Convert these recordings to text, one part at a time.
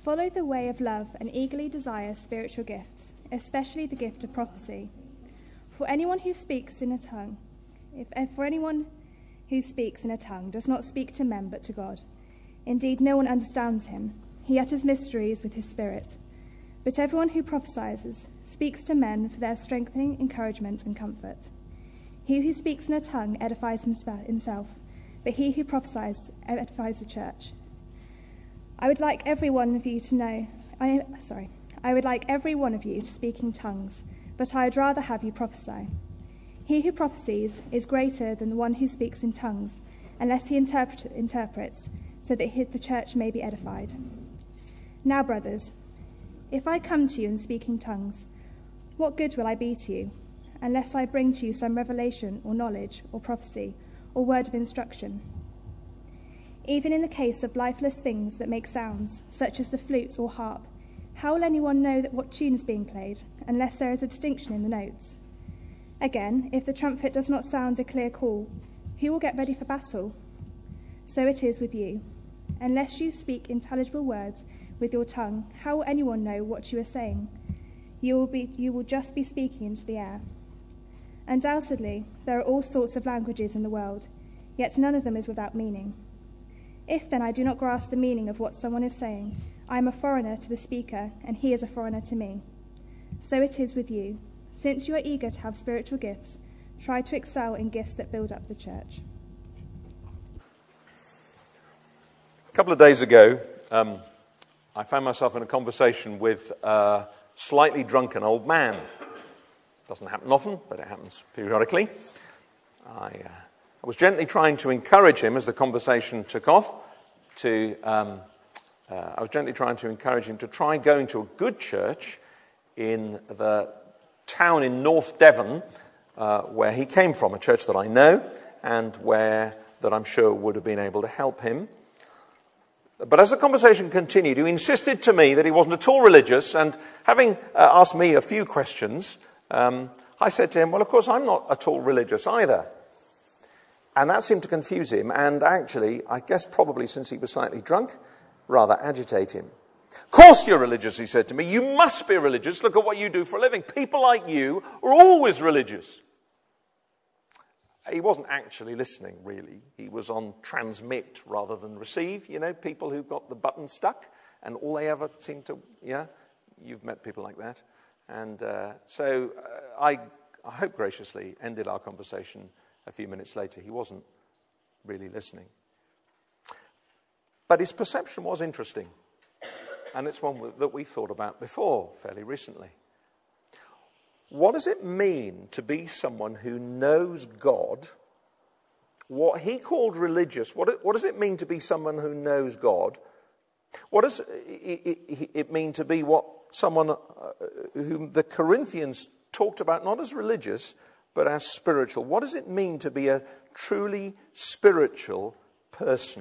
Follow the way of love and eagerly desire spiritual gifts, especially the gift of prophecy. For anyone who speaks in a tongue does not speak to men but to God. Indeed, no one understands him. He utters mysteries with his spirit. But everyone who prophesies speaks to men for their strengthening, encouragement, and comfort. He who speaks in a tongue edifies himself, but he who prophesies edifies the church. I would like every one of you to speak in tongues, but I would rather have you prophesy. He who prophesies is greater than the one who speaks in tongues, unless he interprets, so that the church may be edified. Now, brothers, if I come to you and speak in tongues, what good will I be to you, unless I bring to you some revelation or knowledge or prophecy or word of instruction? Even in the case of lifeless things that make sounds, such as the flute or harp, how will anyone know what tune is being played, unless there is a distinction in the notes? Again, if the trumpet does not sound a clear call, who will get ready for battle? So it is with you. Unless you speak intelligible words with your tongue, how will anyone know what you are saying? You will just be speaking into the air. Undoubtedly, there are all sorts of languages in the world, yet none of them is without meaning. If then I do not grasp the meaning of what someone is saying, I am a foreigner to the speaker, and he is a foreigner to me. So it is with you. Since you are eager to have spiritual gifts, try to excel in gifts that build up the church. A couple of days ago, I found myself in a conversation with a slightly drunken old man. Doesn't happen often, but it happens periodically. I was gently trying to encourage him as the conversation took off. I was gently trying to encourage him to try going to a good church in the town in North Devon, where he came from, a church that I know, and that I'm sure would have been able to help him. But as the conversation continued, he insisted to me that he wasn't at all religious, and having asked me a few questions, I said to him, well, of course, I'm not at all religious either. And that seemed to confuse him, and actually, I guess probably since he was slightly drunk, rather agitate him. Of course you're religious, he said to me. You must be religious. Look at what you do for a living. People like you are always religious. He wasn't actually listening, really. He was on transmit rather than receive. You know, people who've got the button stuck and all they ever seem to, you've met people like that. And so I hope graciously ended our conversation a few minutes later. He wasn't really listening. But his perception was interesting. And it's one that we've thought about before, fairly recently. What does it mean to be someone who knows God? What he called religious, what does it mean to be someone who knows God? What does it mean to be someone whom the Corinthians talked about not as religious, but as spiritual? What does it mean to be a truly spiritual person?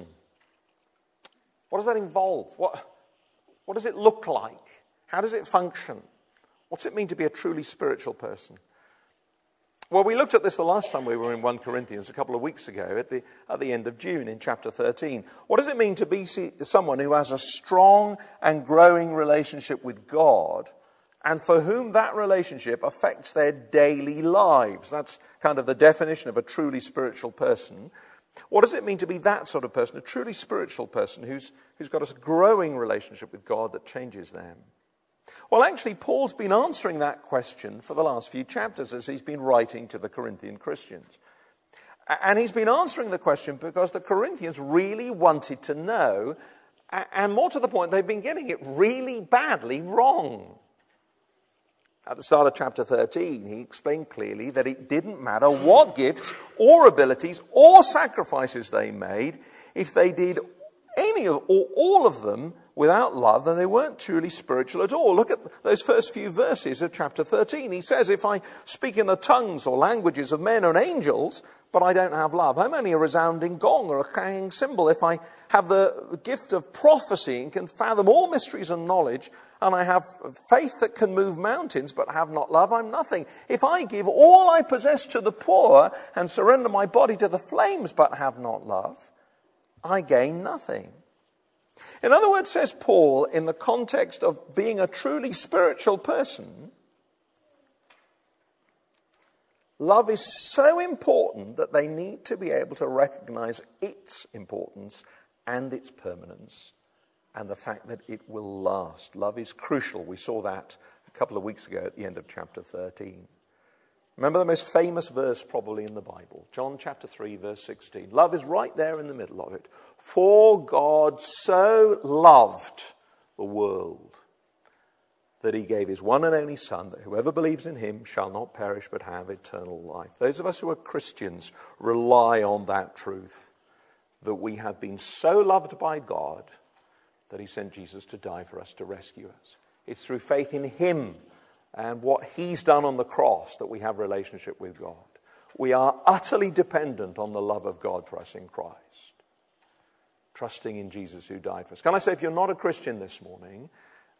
What does that involve? What does it look like? How does it function? What's it mean to be a truly spiritual person? Well, we looked at this the last time we were in 1 Corinthians a couple of weeks ago at the end of June in chapter 13. What does it mean to be someone who has a strong and growing relationship with God and for whom that relationship affects their daily lives? That's kind of the definition of a truly spiritual person. What does it mean to be that sort of person, a truly spiritual person who's got a growing relationship with God that changes them? Well, actually, Paul's been answering that question for the last few chapters as he's been writing to the Corinthian Christians. And he's been answering the question because the Corinthians really wanted to know, and more to the point, they've been getting it really badly wrong. At the start of chapter 13, he explained clearly that it didn't matter what gifts or abilities or sacrifices they made. If they did any or all of them without love, then they weren't truly spiritual at all. Look at those first few verses of chapter 13. He says, if I speak in the tongues or languages of men and angels, but I don't have love, I'm only a resounding gong or a clanging cymbal. If I have the gift of prophecy and can fathom all mysteries and knowledge, and I have faith that can move mountains, but have not love, I'm nothing. If I give all I possess to the poor and surrender my body to the flames, but have not love, I gain nothing. In other words, says Paul, in the context of being a truly spiritual person, love is so important that they need to be able to recognize its importance and its permanence and the fact that it will last. Love is crucial. We saw that a couple of weeks ago at the end of chapter 13. Remember the most famous verse probably in the Bible, John chapter 3, verse 16. Love is right there in the middle of it. For God so loved the world that he gave his one and only Son, that whoever believes in him shall not perish but have eternal life. Those of us who are Christians rely on that truth, that we have been so loved by God that he sent Jesus to die for us, to rescue us. It's through faith in him and what he's done on the cross that we have relationship with God. We are utterly dependent on the love of God for us in Christ, trusting in Jesus who died for us. Can I say, if you're not a Christian this morning,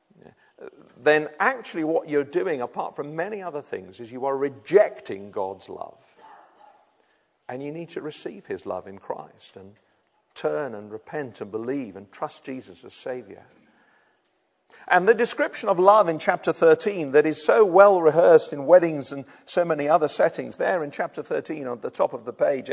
then actually what you're doing, apart from many other things, is you are rejecting God's love. And you need to receive his love in Christ and turn and repent and believe and trust Jesus as Savior. And the description of love in chapter 13 that is so well rehearsed in weddings and so many other settings, there in chapter 13 on the top of the page,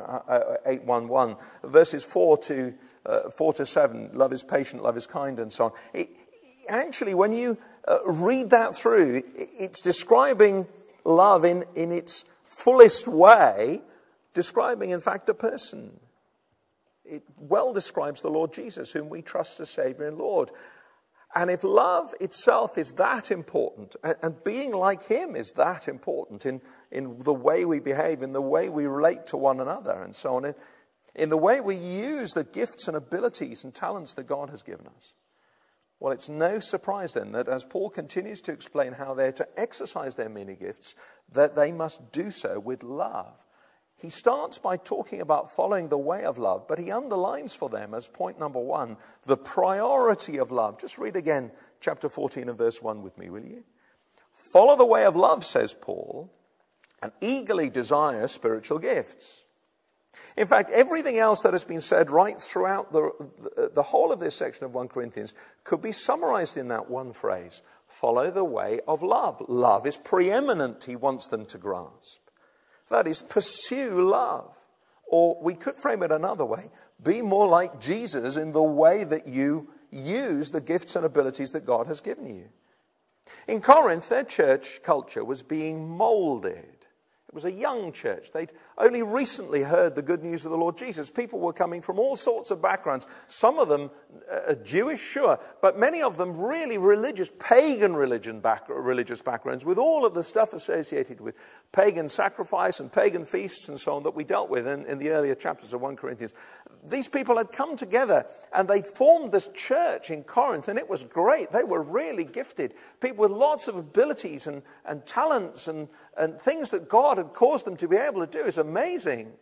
811, verses 4 to 7, love is patient, love is kind, and so on. Actually, when you read that through, it's describing love in its fullest way, describing, in fact, a person. It well describes the Lord Jesus, whom we trust as Savior and Lord. And if love itself is that important, and being like him is that important in the way we behave, in the way we relate to one another, and so on, in the way we use the gifts and abilities and talents that God has given us, well, it's no surprise then that as Paul continues to explain how they're to exercise their many gifts, that they must do so with love. He starts by talking about following the way of love, but he underlines for them as point number 1, the priority of love. Just read again chapter 14 and verse 1 with me, will you? Follow the way of love, says Paul, and eagerly desire spiritual gifts. In fact, everything else that has been said right throughout the whole of this section of 1 Corinthians could be summarized in that one phrase: follow the way of love. Love is preeminent, he wants them to grasp. That is, pursue love. Or we could frame it another way: be more like Jesus in the way that you use the gifts and abilities that God has given you. In Corinth, their church culture was being molded. It was a young church. They'd only recently heard the good news of the Lord Jesus. People were coming from all sorts of backgrounds. Some of them Jewish, sure, but many of them really religious, pagan religious backgrounds, with all of the stuff associated with pagan sacrifice and pagan feasts and so on that we dealt with in the earlier chapters of 1 Corinthians. These people had come together and they'd formed this church in Corinth, and it was great. They were really gifted. People with lots of abilities and talents and things that God had caused them to be able to do. Is amazing.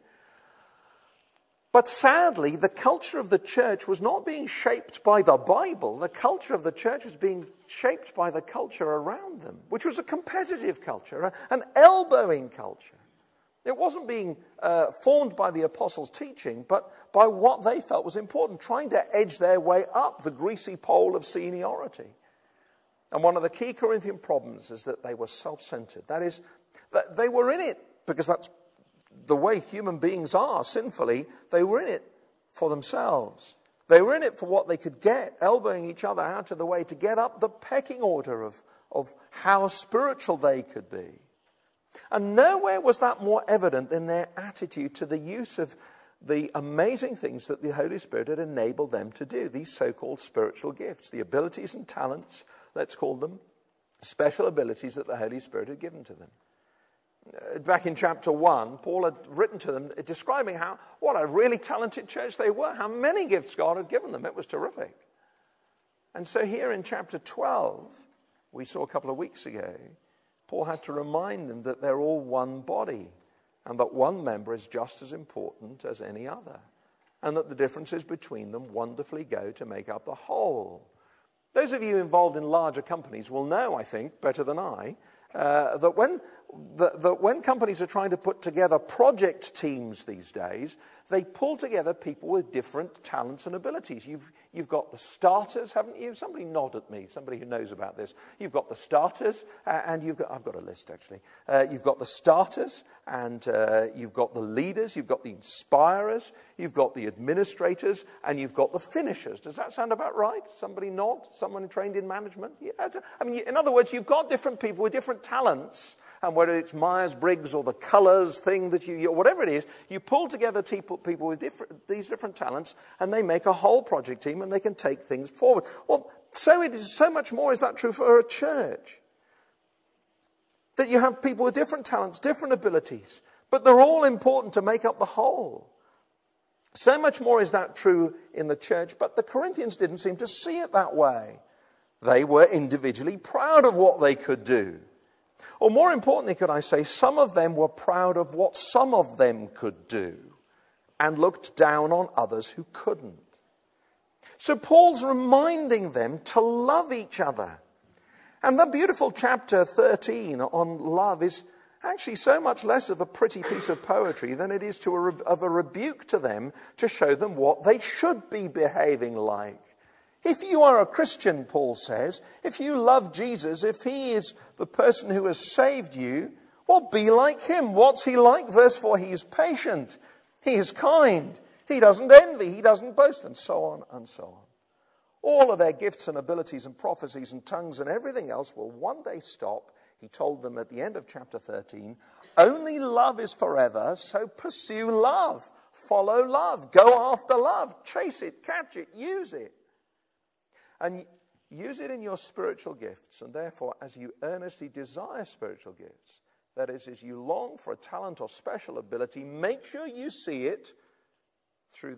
But sadly, the culture of the church was not being shaped by the Bible. The culture of the church was being shaped by the culture around them, which was a competitive culture, an elbowing culture. It wasn't being formed by the apostles' teaching, but by what they felt was important, trying to edge their way up the greasy pole of seniority. And one of the key Corinthian problems is that they were self-centered. That is, that they were in it because that's the way human beings are, sinfully. They were in it for themselves. They were in it for what they could get, elbowing each other out of the way to get up the pecking order of how spiritual they could be. And nowhere was that more evident than their attitude to the use of the amazing things that the Holy Spirit had enabled them to do, these so-called spiritual gifts, the abilities and talents, let's call them, special abilities that the Holy Spirit had given to them. Back in chapter 1, Paul had written to them describing what a really talented church they were, how many gifts God had given them. It was terrific. And so here in chapter 12, we saw a couple of weeks ago, Paul had to remind them that they're all one body and that one member is just as important as any other, and that the differences between them wonderfully go to make up the whole. Those of you involved in larger companies will know, I think, better than I, that when companies are trying to put together project teams these days, They pull together people with different talents and abilities. You've got the starters, haven't you? Somebody nod at me, somebody who knows about this. You've got the starters, and I've got a list actually. You've got the starters, and you've got the leaders, you've got the inspirers, you've got the administrators, and you've got the finishers. Does that sound about right? Somebody nod? Someone trained in management? Yeah, I mean, in other words, you've got different people with different talents. And whether it's Myers-Briggs or the colours thing that you whatever it is, you pull together people with these different talents, and they make a whole project team, and they can take things forward. Well, so much more is that true for a church. That you have people with different talents, different abilities, but they're all important to make up the whole. So much more is that true in the church, but the Corinthians didn't seem to see it that way. They were individually proud of what they could do. Or more importantly, could I say, some of them were proud of what some of them could do and looked down on others who couldn't. So Paul's reminding them to love each other. And the beautiful chapter 13 on love is actually so much less of a pretty piece of poetry than it is of a rebuke to them to show them what they should be behaving like. If you are a Christian, Paul says, if you love Jesus, if he is the person who has saved you, well, be like him. What's he like? Verse 4, he is patient, he is kind, he doesn't envy, he doesn't boast, and so on and so on. All of their gifts and abilities and prophecies and tongues and everything else will one day stop. He told them at the end of chapter 13, only love is forever, so pursue love, follow love, go after love, chase it, catch it, use it. And use it in your spiritual gifts, and therefore, as you earnestly desire spiritual gifts, that is, as you long for a talent or special ability, make sure you see it through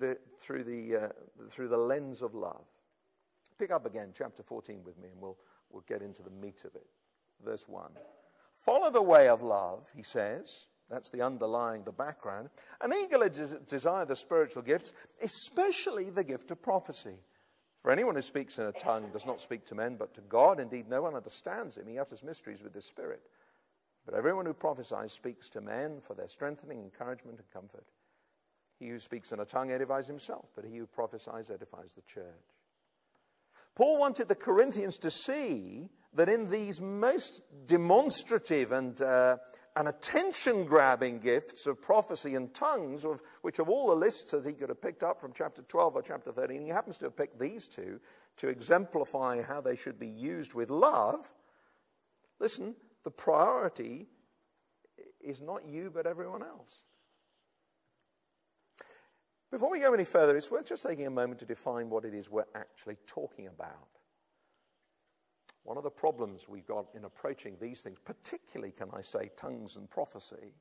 the lens of love. Pick up again, chapter 14 with me, and we'll get into the meat of it. Verse 1. Follow the way of love, he says. That's the underlying, the background. And eagerly desire the spiritual gifts, especially the gift of prophecy. For anyone who speaks in a tongue does not speak to men, but to God. Indeed, no one understands him. He utters mysteries with his spirit. But everyone who prophesies speaks to men for their strengthening, encouragement, and comfort. He who speaks in a tongue edifies himself, but he who prophesies edifies the church. Paul wanted the Corinthians to see that in these most demonstrative and attention-grabbing gifts of prophecy and tongues, which of all the lists that he could have picked up from chapter 12 or chapter 13, he happens to have picked these two to exemplify how they should be used with love. Listen, the priority is not you but everyone else. Before we go any further, it's worth just taking a moment to define what it is we're actually talking about. One of the problems we've got in approaching these things, particularly, can I say, tongues and prophecy,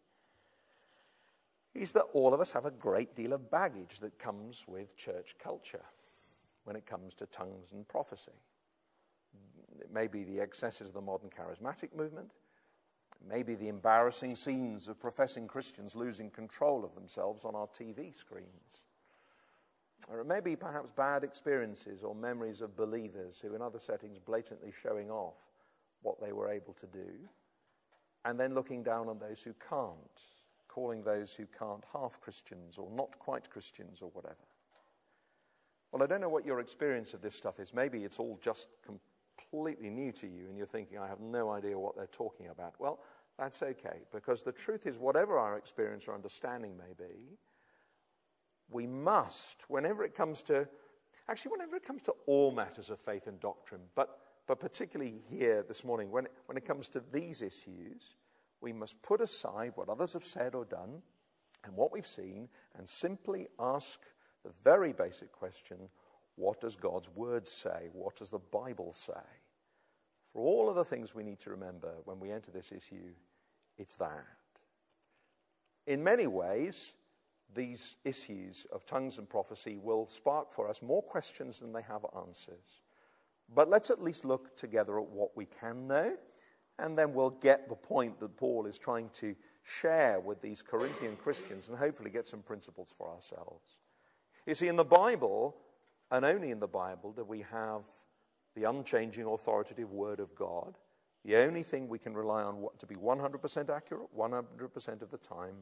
is that all of us have a great deal of baggage that comes with church culture when it comes to tongues and prophecy. It may be the excesses of the modern charismatic movement. It may be the embarrassing scenes of professing Christians losing control of themselves on our TV screens. Or it may be perhaps bad experiences or memories of believers who in other settings blatantly showing off what they were able to do, and then looking down on those who can't, calling those who can't half Christians or not quite Christians or whatever. Well, I don't know what your experience of this stuff is. Maybe it's all just completely new to you and you're thinking, I have no idea what they're talking about. Well, that's okay, because the truth is, whatever our experience or understanding may be, we must, whenever it comes to all matters of faith and doctrine, but particularly here this morning, when it comes to these issues, we must put aside what others have said or done and what we've seen and simply ask the very basic question, what does God's word say? What does the Bible say? For all of the things we need to remember when we enter this issue, it's that. In many ways, these issues of tongues and prophecy will spark for us more questions than they have answers. But let's at least look together at what we can know, and then we'll get the point that Paul is trying to share with these Corinthian Christians and hopefully get some principles for ourselves. You see, in the Bible, and only in the Bible, do we have the unchanging authoritative Word of God, the only thing we can rely on to be 100% accurate, 100% of the time,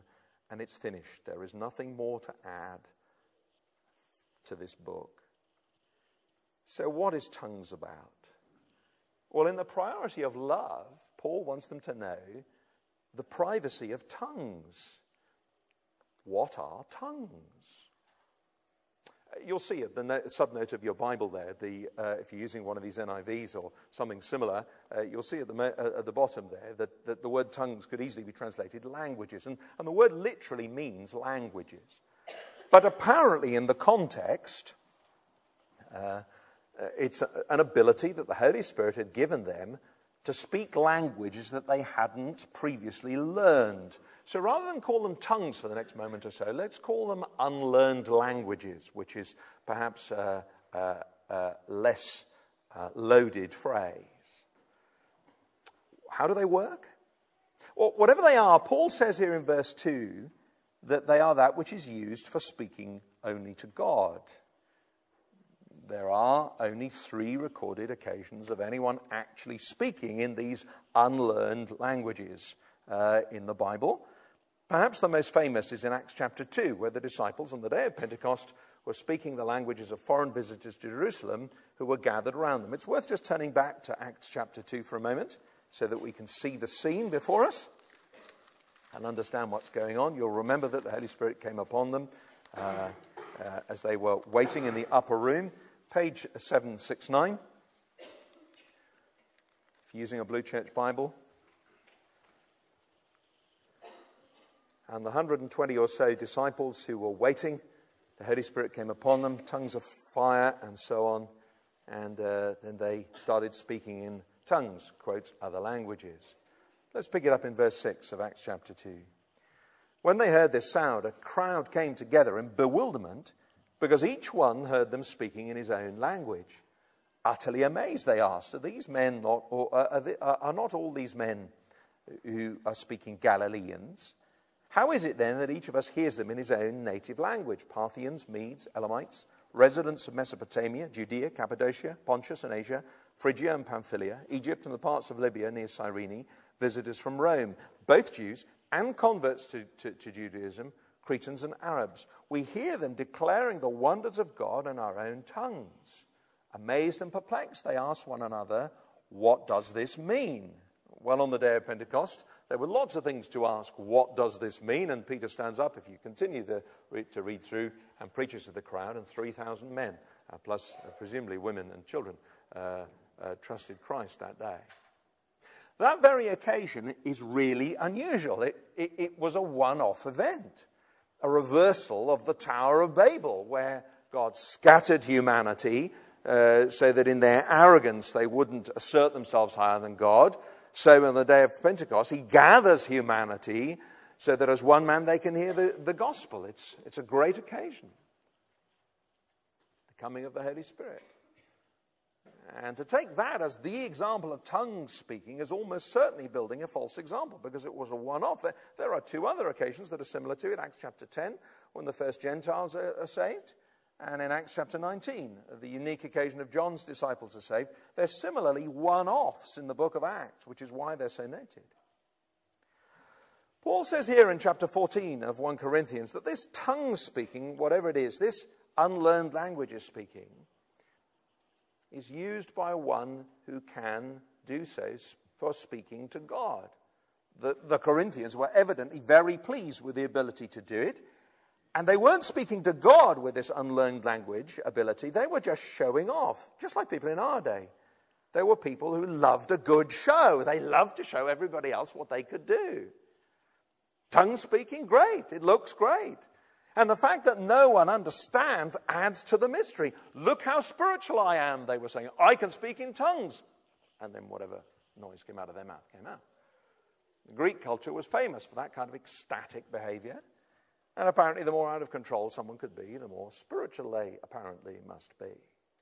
and it's finished. There is nothing more to add to this book. So what is tongues about? Well, in the priority of love, Paul wants them to know the privacy of tongues. What are tongues? You'll see at the subnote of your Bible there, if you're using one of these NIVs or something similar, you'll see at the bottom there that the word tongues could easily be translated languages. And the word literally means languages. But apparently in the context, it's an ability that the Holy Spirit had given them to speak languages that they hadn't previously learned. So rather than call them tongues for the next moment or so, let's call them unlearned languages, which is perhaps a less loaded phrase. How do they work? Well, whatever they are, Paul says here in verse 2 that they are that which is used for speaking only to God. There are only 3 recorded occasions of anyone actually speaking in these unlearned languages in the Bible. Perhaps the most famous is in Acts chapter 2, where the disciples on the day of Pentecost were speaking the languages of foreign visitors to Jerusalem who were gathered around them. It's worth just turning back to Acts chapter 2 for a moment so that we can see the scene before us and understand what's going on. You'll remember that the Holy Spirit came upon them as they were waiting in the upper room. Page 769, if you're using a Blue Church Bible. And the 120 or so disciples who were waiting, the Holy Spirit came upon them, tongues of fire and so on. And then they started speaking in tongues, quote, other languages. Let's pick it up in verse 6 of Acts chapter 2. When they heard this sound, a crowd came together in bewilderment, because each one heard them speaking in his own language. Utterly amazed, they asked, are not all these men who are speaking Galileans? How is it then that each of us hears them in his own native language? Parthians, Medes, Elamites, residents of Mesopotamia, Judea, Cappadocia, Pontus and Asia, Phrygia and Pamphylia, Egypt and the parts of Libya near Cyrene, visitors from Rome, both Jews and converts to Judaism, Cretans and Arabs. We hear them declaring the wonders of God in our own tongues. Amazed and perplexed, they asked one another, what does this mean? Well, on the day of Pentecost, there were lots of things to ask, what does this mean? And Peter stands up, if you continue to read through, and preaches to the crowd, and 3,000 men, plus presumably women and children, trusted Christ that day. That very occasion is really unusual. It was a one-off event. A reversal of the Tower of Babel, where God scattered humanity so that in their arrogance they wouldn't assert themselves higher than God. So on the day of Pentecost, he gathers humanity so that as one man they can hear the gospel. It's a great occasion. The coming of the Holy Spirit. And to take that as the example of tongue speaking is almost certainly building a false example, because it was a one-off. There are 2 other occasions that are similar to it. Acts chapter 10, when the first Gentiles are saved, and in Acts chapter 19, the unique occasion of John's disciples are saved. They're similarly one-offs in the book of Acts, which is why they're so noted. Paul says here in chapter 14 of 1 Corinthians that this tongue speaking, whatever it is, this unlearned language speaking, is used by one who can do so for speaking to God. The Corinthians were evidently very pleased with the ability to do it, and they weren't speaking to God with this unlearned language ability. They were just showing off, just like people in our day. There were people who loved a good show. They loved to show everybody else what they could do. Tongue speaking, great. It looks great. And the fact that no one understands adds to the mystery. Look how spiritual I am, they were saying. I can speak in tongues. And then whatever noise came out of their mouth came out. The Greek culture was famous for that kind of ecstatic behavior. And apparently the more out of control someone could be, the more spiritual they apparently must be.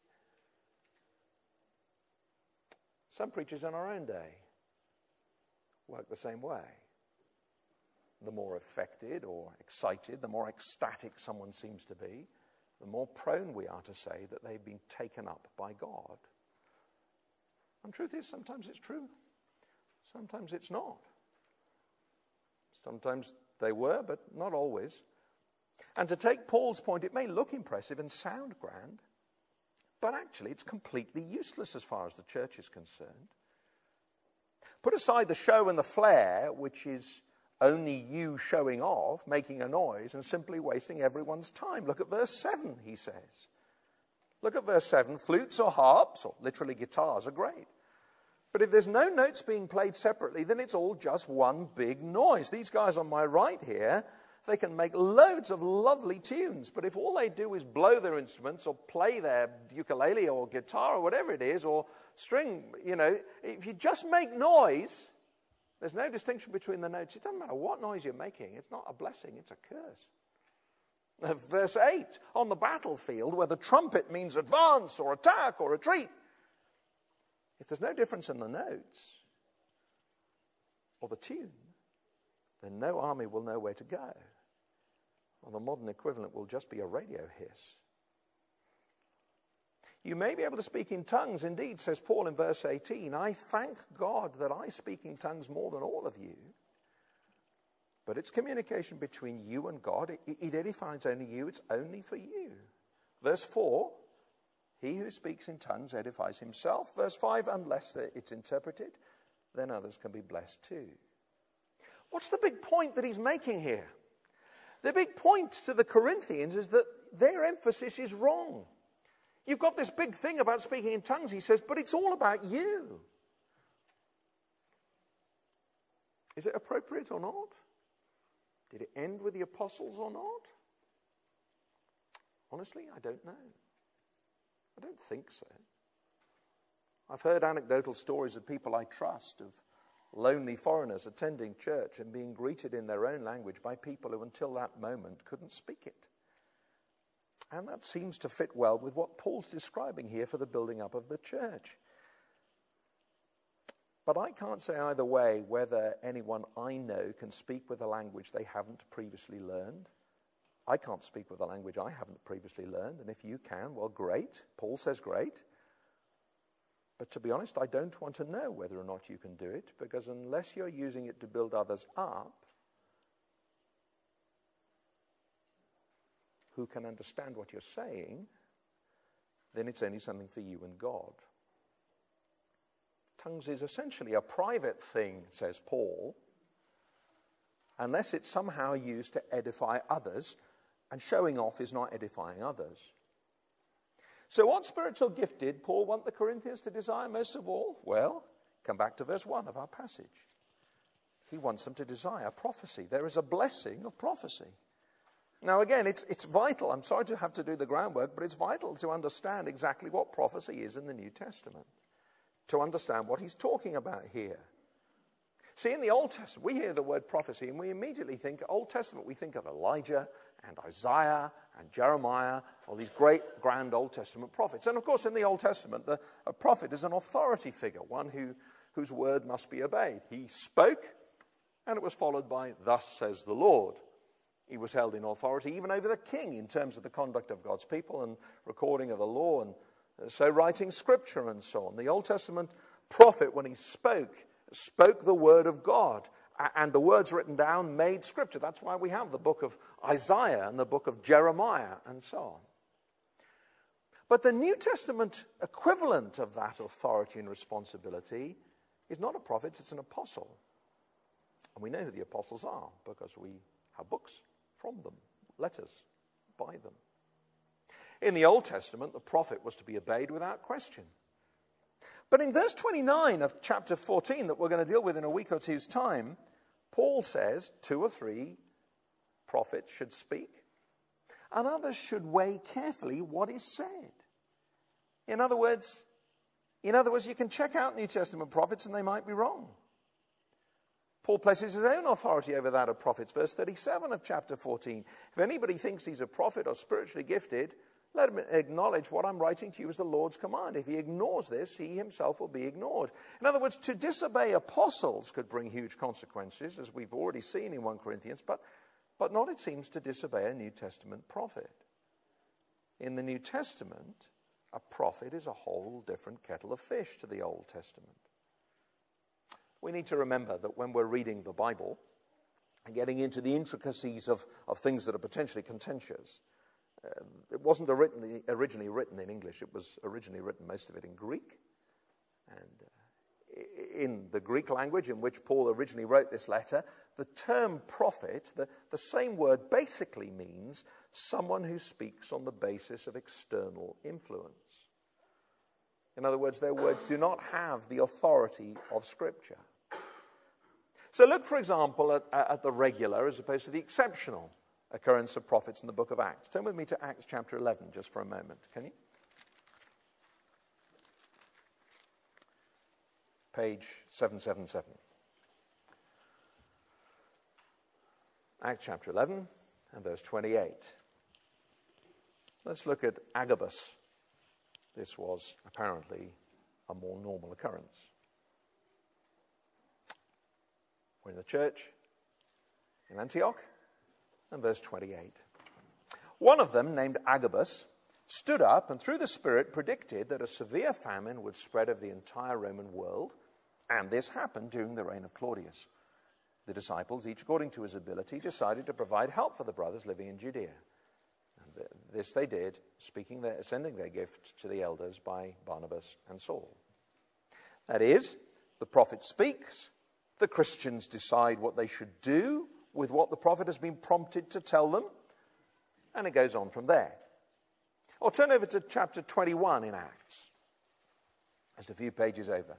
Some preachers in our own day work the same way. The more affected or excited, the more ecstatic someone seems to be, the more prone we are to say that they've been taken up by God. And truth is, sometimes it's true. Sometimes it's not. Sometimes they were, but not always. And to take Paul's point, it may look impressive and sound grand, but actually it's completely useless as far as the church is concerned. Put aside the show and the flair, which is only you showing off, making a noise, and simply wasting everyone's time. Look at verse 7, he says. Look at verse 7. Flutes or harps, or literally guitars, are great. But if there's no notes being played separately, then it's all just one big noise. These guys on my right here, they can make loads of lovely tunes, but if all they do is blow their instruments or play their ukulele or guitar or whatever it is, or string, if you just make noise, there's no distinction between the notes. It doesn't matter what noise you're making. It's not a blessing, it's a curse. Verse 8, on the battlefield where the trumpet means advance or attack or retreat, if there's no difference in the notes or the tune, then no army will know where to go. Well, the modern equivalent will just be a radio hiss. You may be able to speak in tongues. Indeed, says Paul in verse 18, I thank God that I speak in tongues more than all of you. But it's communication between you and God. It edifies only you. It's only for you. Verse 4, he who speaks in tongues edifies himself. Verse 5, unless it's interpreted, then others can be blessed too. What's the big point that he's making here? The big point to the Corinthians is that their emphasis is wrong. You've got this big thing about speaking in tongues, he says, but it's all about you. Is it appropriate or not? Did it end with the apostles or not? Honestly, I don't know. I don't think so. I've heard anecdotal stories of people I trust, of lonely foreigners attending church and being greeted in their own language by people who until that moment couldn't speak it. And that seems to fit well with what Paul's describing here for the building up of the church. But I can't say either way whether anyone I know can speak with a language they haven't previously learned. I can't speak with a language I haven't previously learned, and if you can, well, great. Paul says great. But to be honest, I don't want to know whether or not you can do it, because unless you're using it to build others up, who can understand what you're saying, then it's only something for you and God. Tongues is essentially a private thing, says Paul, unless it's somehow used to edify others, and showing off is not edifying others. So what spiritual gift did Paul want the Corinthians to desire most of all? Well, come back to verse 1 of our passage. He wants them to desire prophecy. There is a blessing of prophecy. Now again, it's vital. I'm sorry to have to do the groundwork, but it's vital to understand exactly what prophecy is in the New Testament, to understand what he's talking about here. See, in the Old Testament, we hear the word prophecy and we immediately think, Old Testament, we think of Elijah and Isaiah and Jeremiah, all these great, grand Old Testament prophets. And of course, in the Old Testament, a prophet is an authority figure, one whose word must be obeyed. He spoke, and it was followed by, thus says the Lord. He was held in authority even over the king in terms of the conduct of God's people and recording of the law, and so writing scripture and so on. The Old Testament prophet, when he spoke the word of God, and the words written down made scripture. That's why we have the book of Isaiah and the book of Jeremiah and so on. But the New Testament equivalent of that authority and responsibility is not a prophet, it's an apostle. And we know who the apostles are because we have books from them, letters by them. In the Old Testament, the prophet was to be obeyed without question. But in verse 29 of chapter 14 that we're going to deal with in a week or two's time, Paul says 2 or 3 prophets should speak, and others should weigh carefully what is said. In other words, you can check out New Testament prophets and they might be wrong. Paul places his own authority over that of prophets. Verse 37 of chapter 14. If anybody thinks he's a prophet or spiritually gifted, let him acknowledge what I'm writing to you as the Lord's command. If he ignores this, he himself will be ignored. In other words, to disobey apostles could bring huge consequences, as we've already seen in 1 Corinthians, but not, it seems, to disobey a New Testament prophet. In the New Testament, a prophet is a whole different kettle of fish to the Old Testament. We need to remember that when we're reading the Bible, getting into the intricacies of things that are potentially contentious. It wasn't originally written in English. It was originally written, most of it, in Greek. And in the Greek language in which Paul originally wrote this letter, the term prophet, the same word, basically means someone who speaks on the basis of external influence. In other words, their words do not have the authority of Scripture. So look, for example, at the regular as opposed to the exceptional occurrence of prophets in the book of Acts. Turn with me to Acts chapter 11 just for a moment, can you? Page 777. Acts chapter 11 and verse 28. Let's look at Agabus. This was apparently a more normal occurrence. We're in the church in Antioch, and verse 28. One of them, named Agabus, stood up and through the Spirit predicted that a severe famine would spread over the entire Roman world, and this happened during the reign of Claudius. The disciples, each according to his ability, decided to provide help for the brothers living in Judea. And this they did, sending their gift to the elders by Barnabas and Saul. That is, the prophet speaks, the Christians decide what they should do with what the prophet has been prompted to tell them, and it goes on from there. Or turn over to chapter 21 in Acts, just a few pages over.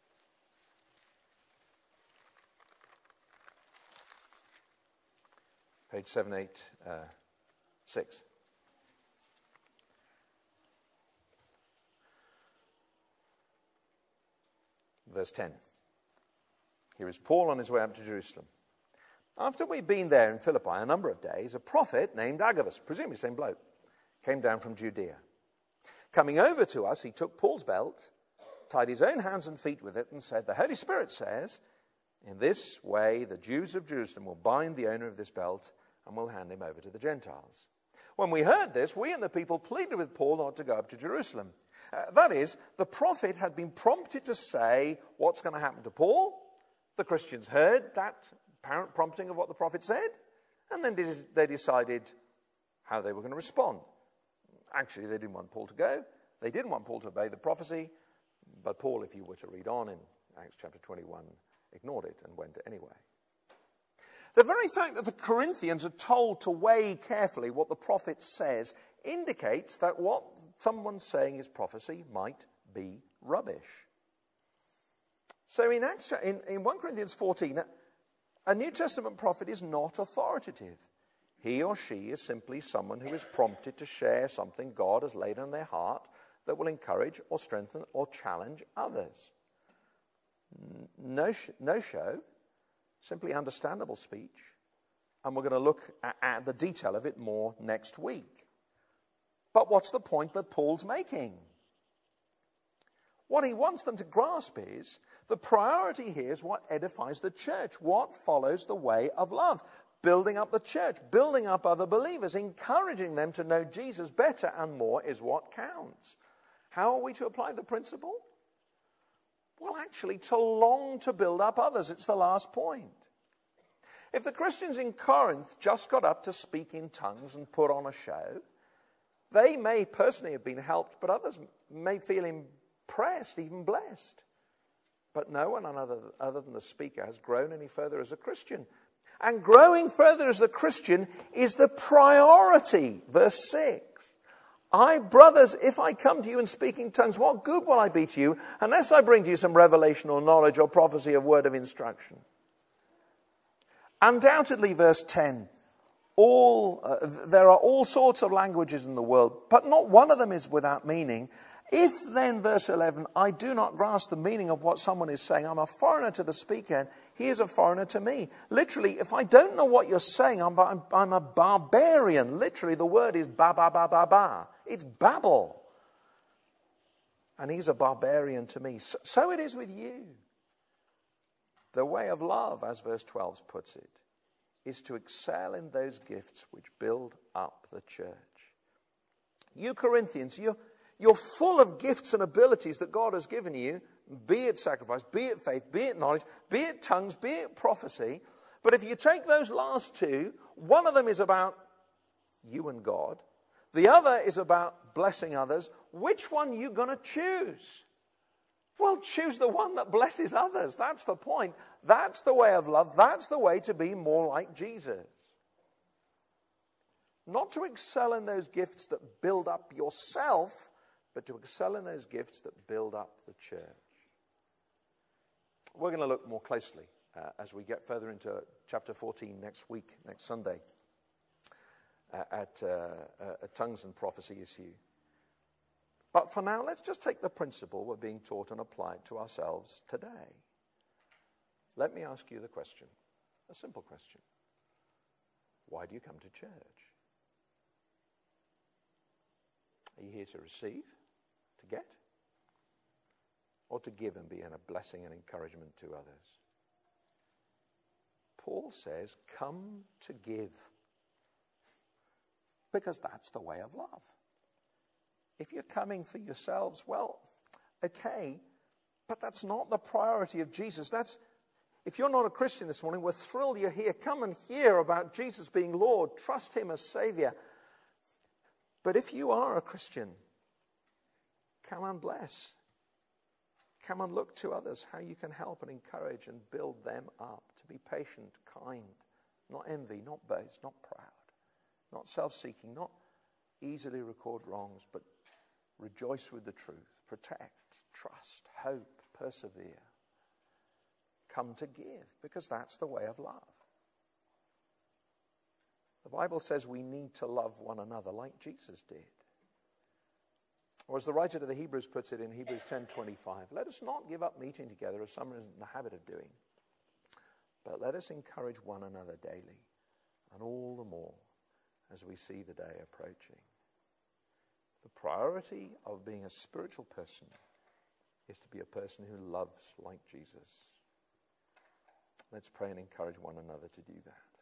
Page 786. Verse 10. Here is Paul on his way up to Jerusalem. After we'd been there in Philippi a number of days, a prophet named Agabus, presumably the same bloke, came down from Judea. Coming over to us, he took Paul's belt, tied his own hands and feet with it, and said, "The Holy Spirit says, in this way the Jews of Jerusalem will bind the owner of this belt and will hand him over to the Gentiles." When we heard this, we and the people pleaded with Paul not to go up to Jerusalem. That is, the prophet had been prompted to say what's going to happen to Paul. The Christians heard that apparent prompting of what the prophet said, and then they decided how they were going to respond. Actually, they didn't want Paul to go. They didn't want Paul to obey the prophecy, but Paul, if you were to read on in Acts chapter 21, ignored it and went anyway. The very fact that the Corinthians are told to weigh carefully what the prophet says indicates that what someone's saying is prophecy might be rubbish. So in 1 Corinthians 14, a New Testament prophet is not authoritative. He or she is simply someone who is prompted to share something God has laid on their heart that will encourage or strengthen or challenge others. No show, simply understandable speech. And we're going to look at the detail of it more next week. But what's the point that Paul's making? What he wants them to grasp is the priority here is what edifies the church, what follows the way of love. Building up the church, building up other believers, encouraging them to know Jesus better and more is what counts. How are we to apply the principle? Well, actually, to long to build up others. It's the last point. If the Christians in Corinth just got up to speak in tongues and put on a show, they may personally have been helped, but others may feel impressed, even blessed. But no one other than the speaker has grown any further as a Christian. And growing further as a Christian is the priority. Verse 6. I, brothers, if I come to you and speak in tongues, what good will I be to you unless I bring to you some revelation or knowledge or prophecy or word of instruction? Undoubtedly, verse 10, there are all sorts of languages in the world, but not one of them is without meaning. If then, verse 11, I do not grasp the meaning of what someone is saying, I'm a foreigner to the speaker, and he is a foreigner to me. Literally, if I don't know what you're saying, I'm a barbarian. Literally, the word is ba. It's babble. And he's a barbarian to me. So it is with you. The way of love, as verse 12 puts it, is to excel in those gifts which build up the church. You Corinthians, you're full of gifts and abilities that God has given you, be it sacrifice, be it faith, be it knowledge, be it tongues, be it prophecy. But if you take those last two, one of them is about you and God. The other is about blessing others. Which one are you going to choose? Well, choose the one that blesses others. That's the point. That's the way of love. That's the way to be more like Jesus. Not to excel in those gifts that build up yourself, but to excel in those gifts that build up the church. We're going to look more closely as we get further into chapter 14 next week, next Sunday, at Tongues and Prophecy issue. But for now, let's just take the principle we're being taught and apply it to ourselves today. Let me ask you the question, a simple question. Why do you come to church? Are you here to receive, to get, or to give and be a blessing and encouragement to others? Paul says, come to give, because that's the way of love. If you're coming for yourselves, well, okay, but that's not the priority of Jesus. If you're not a Christian this morning, we're thrilled you're here. Come and hear about Jesus being Lord. Trust him as Savior. But if you are a Christian, come and bless. Come and look to others how you can help and encourage and build them up. To be patient, kind, not envy, not boast, not proud, not self-seeking, not easily record wrongs, but rejoice with the truth, protect, trust, hope, persevere. Come to give, because that's the way of love. The Bible says we need to love one another like Jesus did. Or as the writer to the Hebrews puts it in Hebrews 10:25, let us not give up meeting together as some are in the habit of doing, but let us encourage one another daily, and all the more as we see the day approaching. The priority of being a spiritual person is to be a person who loves like Jesus. Let's pray and encourage one another to do that.